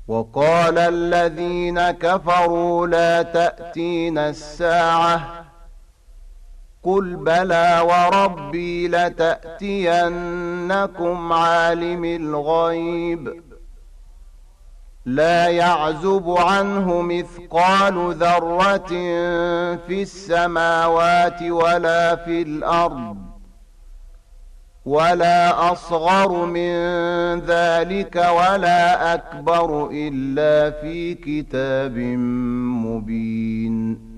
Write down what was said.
وقال الذين كفروا لا تأتينا الساعة قل بلى وربي لتأتينكم عالم الغيب لا يعزب عنه مثقال ذرة في السماوات ولا في الأرض ولا أصغر من ذلك ولا أكبر إلا في كتاب مبين